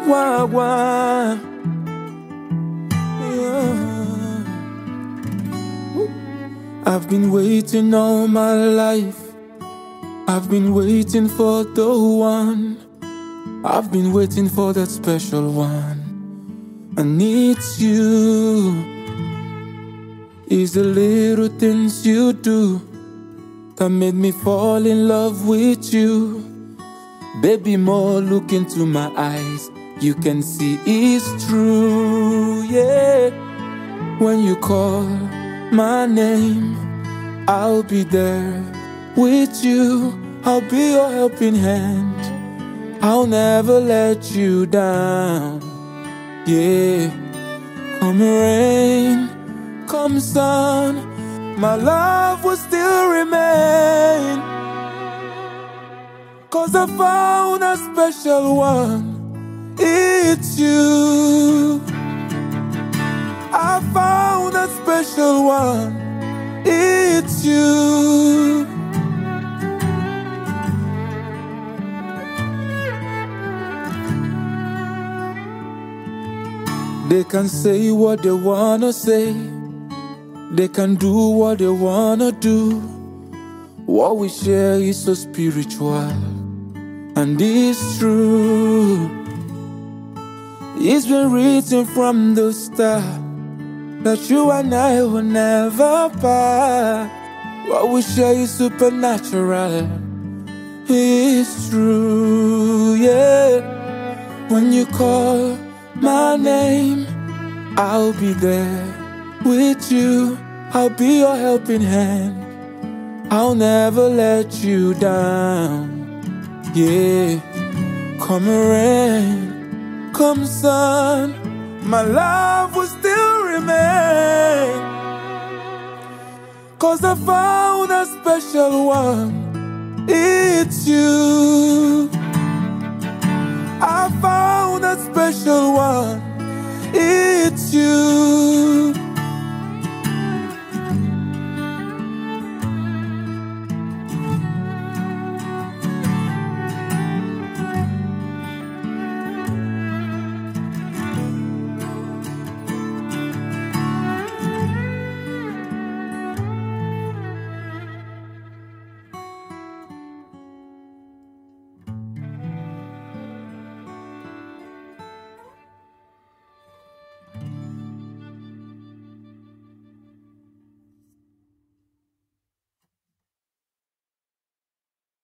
Wah, wah. Yeah. I've been waiting all my life. I've been waiting for the one. I've been waiting for that special one. And it's you. It's the little things you do that made me fall in love with you. Baby, more look into my eyes, you can see it's true, yeah. When you call my name, I'll be there with you. I'll be your helping hand, I'll never let you down, yeah. Come rain, come sun, my love will still remain. 'Cause I found a special one, it's you. I found a special one, it's you. They can say what they wanna say, they can do what they wanna do. What we share is so spiritual, and it's true. It's been written from the start that you and I will never part. What we share is supernatural, it's true, yeah. When you call my name, I'll be there with you. I'll be your helping hand, I'll never let you down, yeah. Come rain, come sun, my love will still remain. 'Cause I found a special one, it's you. I found a special one, it's you.